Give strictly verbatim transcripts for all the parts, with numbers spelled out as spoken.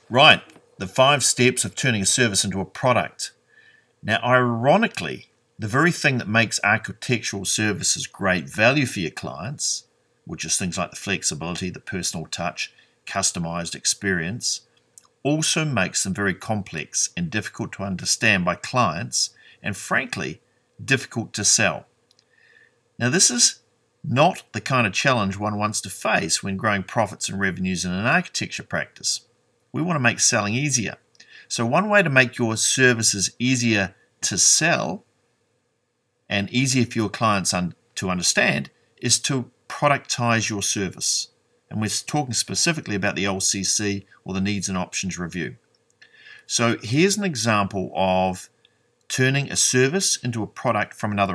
Right, the five steps of turning a service into a product. Now, ironically, the very thing that makes architectural services great value for your clients, which is things like the flexibility, the personal touch, customized experience, also makes them very complex and difficult to understand by clients and, frankly, difficult to sell. Now, this is not the kind of challenge one wants to face when growing profits and revenues in an architecture practice. We want to make selling easier. So one way to make your services easier to sell and easier for your clients un- to understand is to productize your service. And we're talking specifically about the L C C, or the Needs and Options Review. So here's an example of turning a service into a product from another.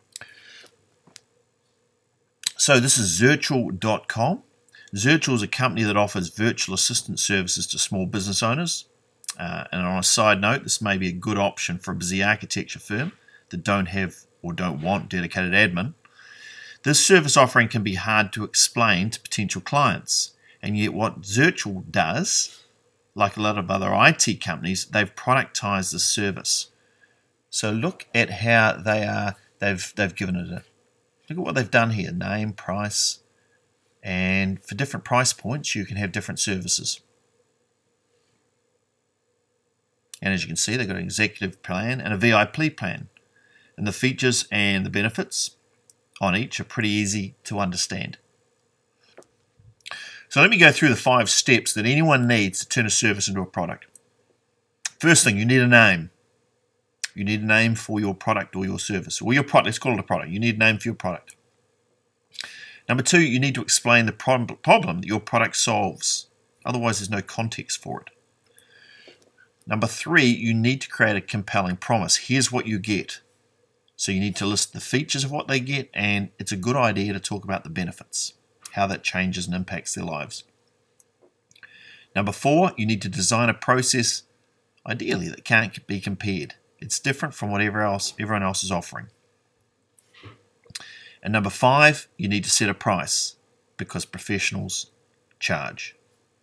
So this is Zirtual dot com. Zirtual is a company that offers virtual assistant services to small business owners. Uh, and on a side note, this may be a good option for a busy architecture firm that don't have or don't want dedicated admin. This service offering can be hard to explain to potential clients, and yet what Zirtual does, like a lot of other I T companies, they've productized the service. So look at how they are. They've they've given it a look at what they've done here: name, price, and for different price points, you can have different services. And as you can see, they've got an executive plan and a V I P plan. And the features and the benefits on each are pretty easy to understand. So let me go through the five steps that anyone needs to turn a service into a product. First thing, you need a name. You need a name for your product or your service. Or your product, let's call it a product. You need a name for your product. Number two, you need to explain the problem that your product solves. Otherwise, there's no context for it. Number three, you need to create a compelling promise. Here's what you get. So you need to list the features of what they get, and it's a good idea to talk about the benefits, how that changes and impacts their lives. Number four, you need to design a process, ideally, that can't be compared. It's different from whatever else everyone else is offering. And number five, you need to set a price, because professionals charge.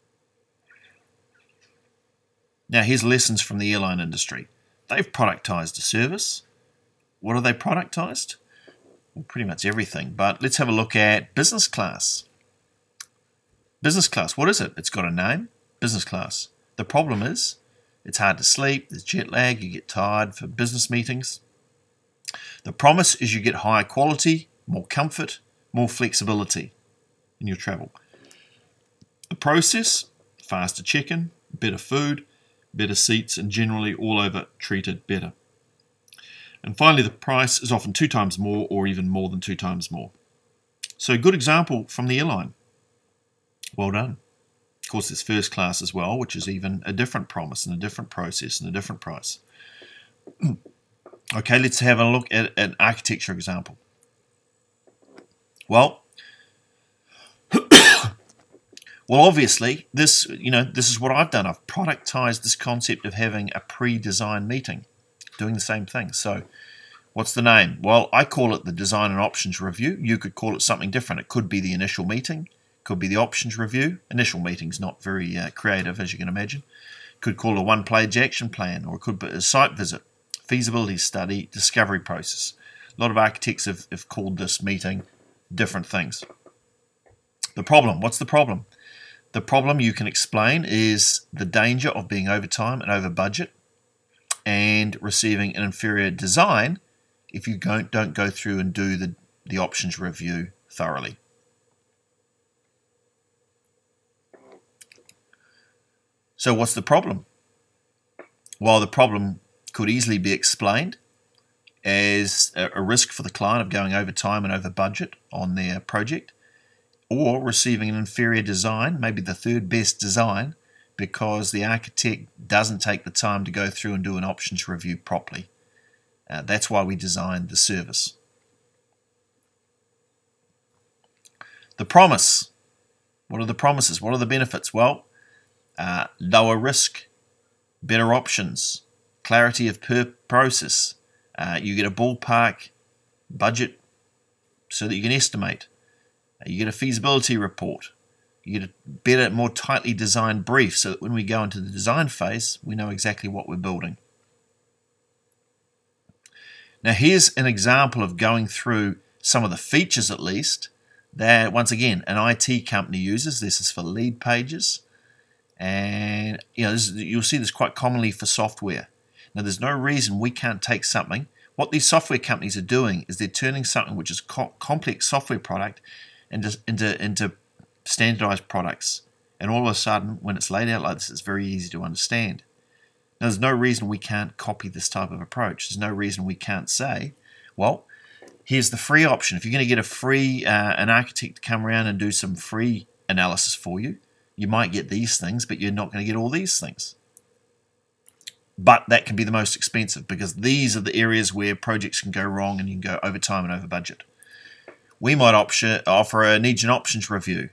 Now, here's lessons from the airline industry. They've productized a service. What have they productized? Well, pretty much everything. But let's have a look at business class. Business class, what is it? It's got a name, business class. The problem is, it's hard to sleep, there's jet lag, you get tired for business meetings. The promise is you get higher quality, more comfort, more flexibility in your travel. The process, faster check-in, better food, better seats, and generally all over treated better. And finally, the price is often two times more or even more than two times more. So a good example from the airline. Well done. Of course, there's first class as well, which is even a different promise and a different process and a different price. Okay, let's have a look at an architecture example. Well, well, obviously, this you know this is what I've done. I've productized this concept of having a pre-design meeting, doing the same thing. So, what's the name? Well, I call it the Design and Options Review. You could call it something different. It could be the initial meeting, could be the Options Review. Initial meeting's not very uh, creative, as you can imagine. Could call it a one-page action plan, or it could be a site visit, feasibility study, discovery process. A lot of architects have, have called this meeting different things. The problem, what's the problem? The problem you can explain is the danger of being over time and over budget and receiving an inferior design if you don't, don't go through and do the, the options review thoroughly. So what's the problem? Well, the problem could easily be explained as a, a risk for the client of going over time and over budget on their project, or receiving an inferior design, maybe the third best design, because the architect doesn't take the time to go through and do an options review properly. Uh, that's why we designed the service. The promise. What are the promises? What are the benefits? Well, uh, lower risk, better options, clarity of per process. Uh, you get a ballpark budget so that you can estimate. You get a feasibility report. You get a better, more tightly designed brief so that when we go into the design phase, we know exactly what we're building. Now here's an example of going through some of the features at least that, once again, an I T company uses. This is for lead pages. And you know, this is, you'll see this quite commonly for software. Now there's no reason we can't take something. What these software companies are doing is they're turning something which is co complex software product into, into, into standardized products. And all of a sudden, when it's laid out like this, it's very easy to understand. Now, there's no reason we can't copy this type of approach. There's no reason we can't say, well, here's the free option. If you're going to get a free, uh, an architect to come around and do some free analysis for you, you might get these things, but you're not going to get all these things. But that can be the most expensive because these are the areas where projects can go wrong and you can go over time and over budget. We might option, offer a needs and options review.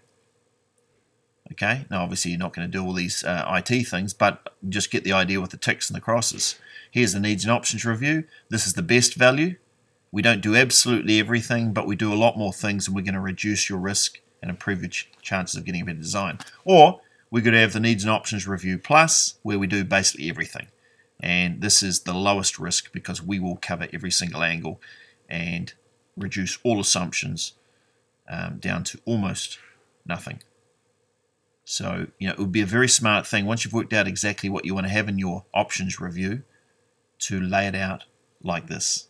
Okay, now obviously you're not going to do all these uh, I T things, but just get the idea with the ticks and the crosses. Here's the needs and options review. This is the best value. We don't do absolutely everything, but we do a lot more things, and we're going to reduce your risk and improve your ch chances of getting a better design. Or we could have the needs and options review plus, where we do basically everything. And this is the lowest risk because we will cover every single angle and reduce all assumptions um, down to almost nothing. So, you know, it would be a very smart thing once you've worked out exactly what you want to have in your options review to lay it out like this.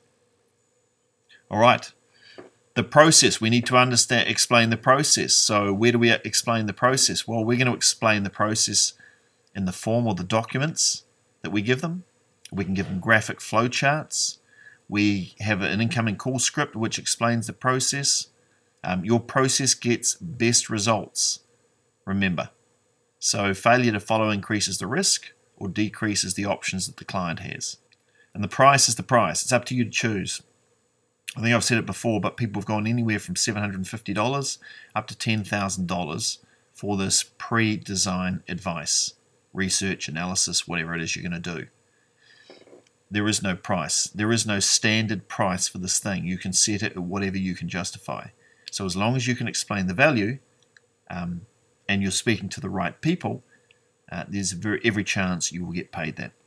All right. The process, we need to understand, explain the process. So where do we explain the process? Well, we're going to explain the process in the form or the documents that we give them. We can give them graphic flowcharts. We have an incoming call script which explains the process. Um, your process gets best results. Remember, so failure to follow increases the risk or decreases the options that the client has. And the price is the price. It's up to you to choose. I think I've said it before, but people have gone anywhere from seven hundred fifty dollars up to ten thousand dollars for this pre-design advice, research, analysis, whatever it is you're going to do. There is no price. There is no standard price for this thing. You can set it at whatever you can justify. So as long as you can explain the value, um, and you're speaking to the right people, uh, there's very, every chance you will get paid that.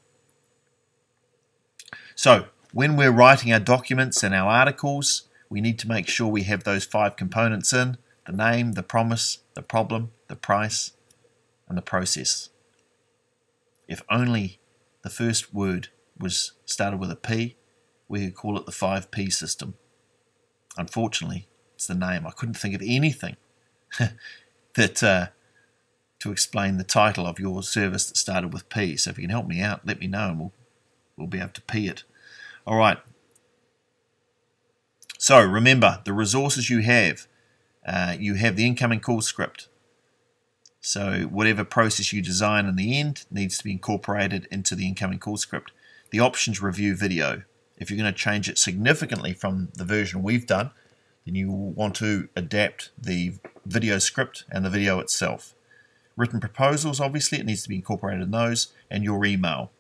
So when we're writing our documents and our articles, we need to make sure we have those five components in: the name, the promise, the problem, the price, and the process. If only the first word was started with a P, we could call it the five P system. Unfortunately, it's the name. I couldn't think of anything that uh, to explain the title of your service that started with P. So if you can help me out, let me know and we'll, we'll be able to P it. All right. So remember, the resources you have, uh, you have the incoming call script. So whatever process you design in the end needs to be incorporated into the incoming call script. The options review video. If you're going to change it significantly from the version we've done, then you will want to adapt the video script and the video itself. Written proposals, obviously, it needs to be incorporated in those, and your email.